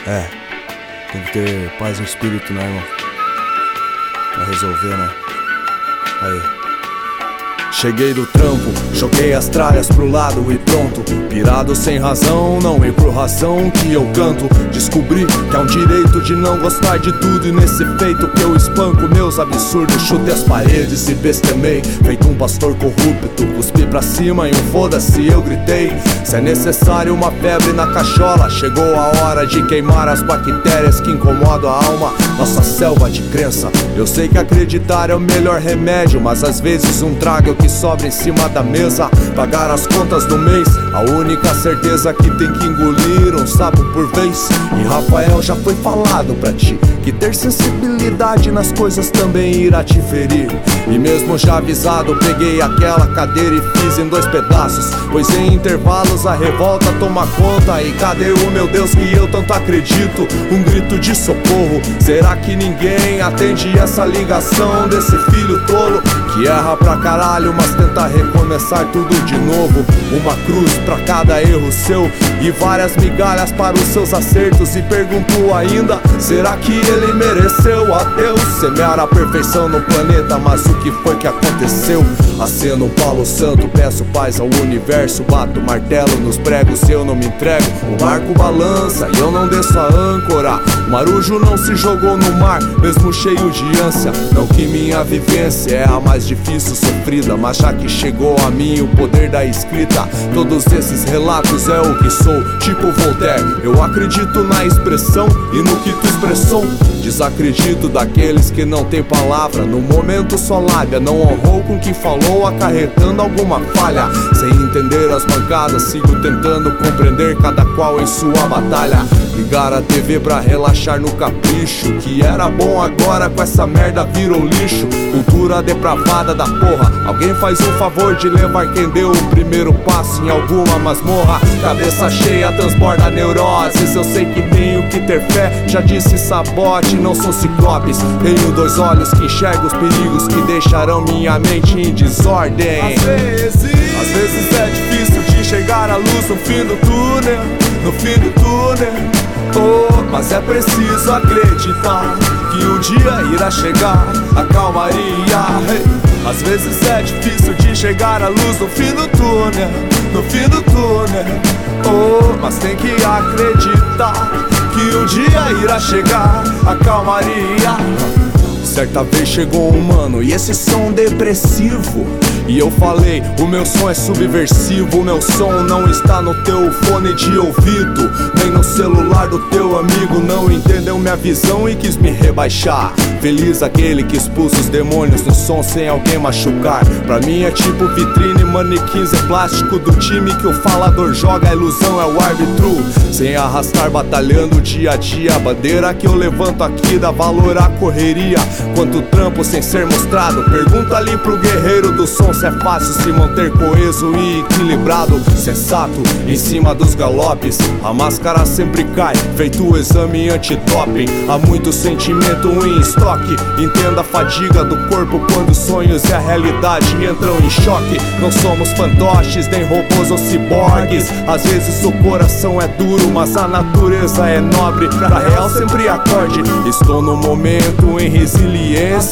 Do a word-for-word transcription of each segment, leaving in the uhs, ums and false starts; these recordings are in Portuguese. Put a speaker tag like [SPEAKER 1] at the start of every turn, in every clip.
[SPEAKER 1] É, tem que ter paz no espírito, né, irmão? Pra resolver, né? Aí. Cheguei do trampo, joguei as tralhas pro lado e pronto. Pirado sem razão, não é por razão que eu canto. Descobri que é um direito de não gostar de tudo. E nesse feito que eu espanco meus absurdos, chutei as paredes e bestemei, feito um pastor corrupto. Cuspi pra cima e um foda-se eu gritei. Se é necessário uma febre na cachola, chegou a hora de queimar as bactérias que incomodam a alma. Nossa selva de crença. Eu sei que acreditar é o melhor remédio, mas às vezes um trago é o que sobra em cima da mesa. Pagar as contas do mês, a única certeza que tem que engolir um sapo por vez. E Rafael, já foi falado pra ti que ter sensibilidade nas coisas também irá te ferir. E mesmo já avisado, peguei aquela cadeira e fiz em dois pedaços, pois em intervalos a revolta toma conta. E cadê o meu Deus que eu tanto acredito? Um grito de socorro. Será que ninguém atende essa ligação desse filho tolo que erra pra caralho, mas tenta recomeçar tudo de novo? Uma cruz pra cada erro seu e várias migalhas para os seus acertos. E pergunto ainda, será que ele mereceu a Deus semear a perfeição no planeta? Mas o que foi que aconteceu? Aceno Paulo Santo, peço paz ao universo, bato martelo nos pregos se eu não me entrego. O barco balança e eu não desço a âncora. O marujo não se jogou no mar, mesmo cheio de ânsia. Não que minha vivência é a mais difícil, sofrida, mas já que chegou a mim o poder da escrita, todos esses relatos é o que sou, tipo Voltaire. Eu acredito na expressão e no que tu expressou. Desacredito daqueles que não tem palavra, no momento só lábia, não honrou com o que falou, acarretando alguma falha. Sem entender as bancadas, sigo tentando compreender cada qual em sua batalha. Ligar a T V pra relaxar no capricho, que era bom agora com essa merda virou lixo. Cultura depravada da porra. Alguém faz um favor de levar quem deu o primeiro passo em alguma masmorra. Cabeça cheia transborda neuroses. Eu sei que tenho que ter fé, já disse Sabote, não sou ciclopes. Tenho dois olhos que enxergam os perigos que deixarão minha mente em desordem. Às vezes, às vezes é difícil de enxergar a luz no fim do túnel, no fim do túnel. Oh, mas é preciso acreditar que um dia irá chegar a calmaria. Hey. Às vezes é difícil de enxergar a luz no fim do túnel, no fim do túnel. Oh, mas tem que acreditar que um dia irá chegar a calmaria. Certa vez chegou um mano e esse som depressivo, e eu falei, o meu som é subversivo. O meu som não está no teu fone de ouvido, nem no celular do teu amigo. Não entendeu minha visão e quis me rebaixar. Feliz aquele que expulsa os demônios no som sem alguém machucar. Pra mim é tipo vitrine, manequins é plástico do time que o falador joga. A ilusão é o árbitro, sem arrastar, batalhando dia a dia. A bandeira que eu levanto aqui dá valor à correria. Quanto trampo sem ser mostrado. Pergunta ali pro guerreiro do som se é fácil se manter coeso e equilibrado. Sensato, em cima dos galopes, a máscara sempre cai, feito o exame antidoping. Há muito sentimento em estoque. Entenda a fadiga do corpo quando os sonhos e a realidade entram em choque. Não somos fantoches, nem robôs ou ciborgues. Às vezes o coração é duro, mas a natureza é nobre. Pra real sempre acorde, estou no momento em resiliência.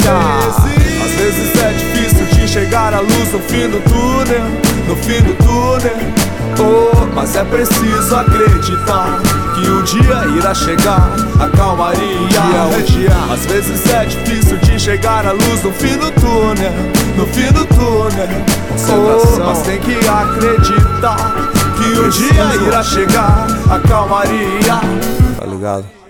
[SPEAKER 1] Às vezes é difícil de enxergar a luz no fim do túnel, no fim do túnel. Oh, mas é preciso acreditar que um dia irá chegar a calmaria. Um dia. Às vezes é difícil de enxergar a luz no fim do túnel, no fim do túnel. Oh, mas tem que acreditar que um dia irá chegar a calmaria. Tá ligado?